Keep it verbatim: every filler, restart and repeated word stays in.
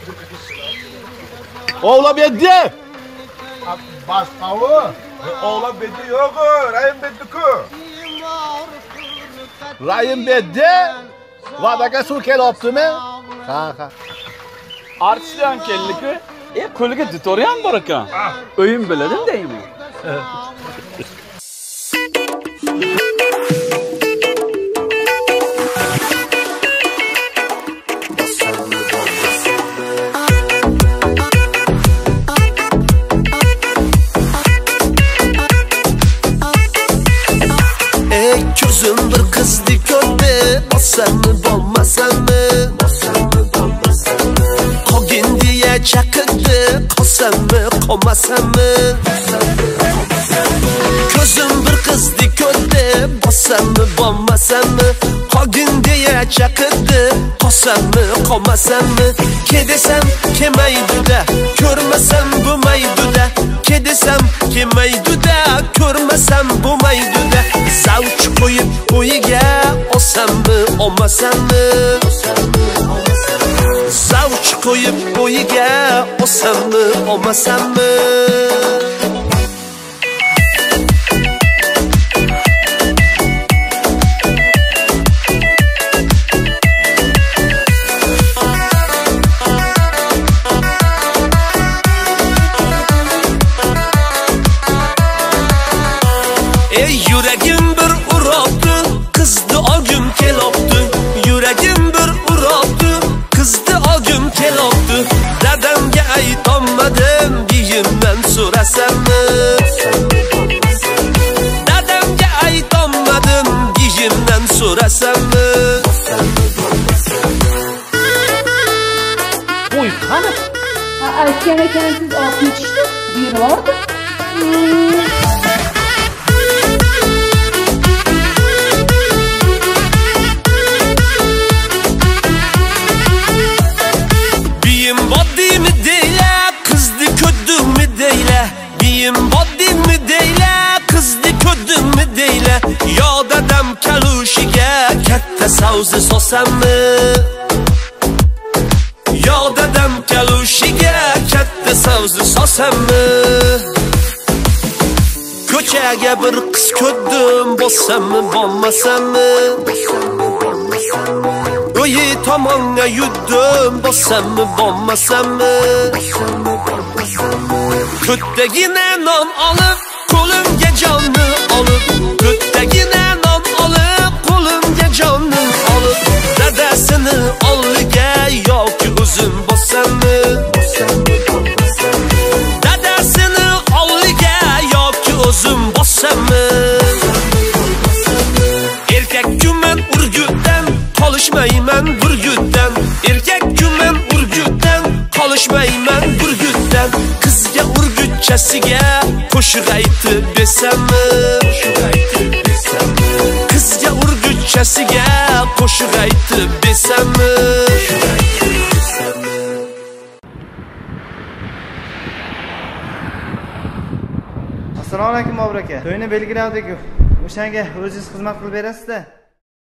Oğlan beddi. Başqa o. Oğlan beddi yo'q, Rayim beddi-ku. Rayim beddi. Va'daga suv kelyaptimi? Ha, ha. Artistdan keldi-ku. E, qo'liga dutori ham bor ekan. O'yin biladim deymi? Ey ko'zim bir qizni ko'rdi, bossammi bo'lmasammi? Qolgin deya chaqirdi, qolsammi qolmasammi? Ko'zim bir qizni ko'rdi, bossammi bo'lmasammi? Qolgin deya chaqirdi, qolsammi qolmasammi? Ke desam kelmaydi-da, ko'rmasam bo'lmaydi-da. Ke desam kelmaydi-da, ko'rmasam bo'lmaydi-da. Zavch qo'yib o'yiga olsammi olmasammi? Zavch qo'yib o'yiga olsammi olmasammi? Ey yuragim bir urabdi, qizni olgim kelopti. Yuragim bir urabdi, qizni olgim kelopti. Dadamga aytolmadim, biyimdan so'rasammi? Dadamga aytolmadim, biyimdan so'rasammi? Qo'y, qani? Aytgan ekansiz olib ketishdi, bervordi. Biyim boddimi deyla, qizni ko'rdimmi deyla. Biyim boddimi deyla, qizni ko'rdimmi deyla. Yo dadam kalushiga katta savzi sosammi? Yo dadam kalushiga katta savzi sosammi? Ko'chaga bir qiz ko'rdim, bo'lsammi bo'lmasammi? O'yi tomonga yurdim, bo'lsammi bo'lmasammi? Ko'ttagina non olib, qo'limga jonni olib, ko'ttagina non olib, qo'limga jonni olib, dadasini oldiga yoki o'zim bo'lsammi? Dadasini oldiga yoki o'zim bo'lsammi? Erkak-kuman urgutdan qolishmayman burgutdan. Erkak-kuman urgutdan qolishmayman burgutdan. Qizga urgutchasiga qo'shiq aytib besammi? Qizga urgutchasiga qo'shiq aytib besammi? Assalomu alaykum Bobur aka. To'yni belgilavdik. O'shanga o'zingiz xizmat qilib berasiz-da.